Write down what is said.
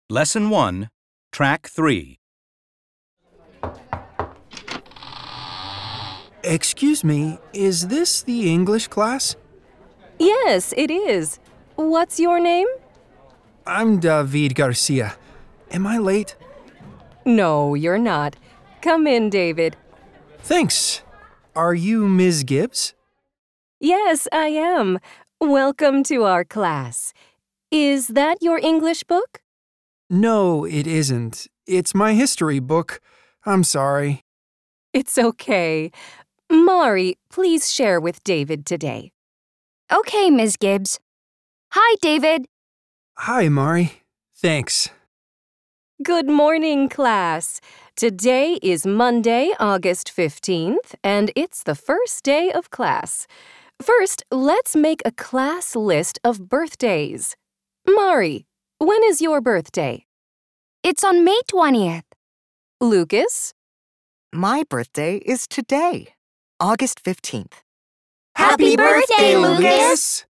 Lesson 1, Track 3. Excuse me, is this the English class? Yes, it is. What's your name? I'm David Garcia. Am I late? No, you're not. Come in, David. Thanks. Are you Ms. Gibbs? Yes, I am. Welcome to our class. Is that your English book? No, it isn't. It's my history book. I'm sorry. It's okay. Mari, please share with David today. Okay, Ms. Gibbs. Hi, David. Hi, Mari. Thanks. Good morning, class. Today is Monday, August 15th, and it's the first day of class. First, let's make a class list of birthdays. Mari, when is your birthday? It's on May 20th. Lucas? My birthday is today, August 15th. Happy birthday, Lucas!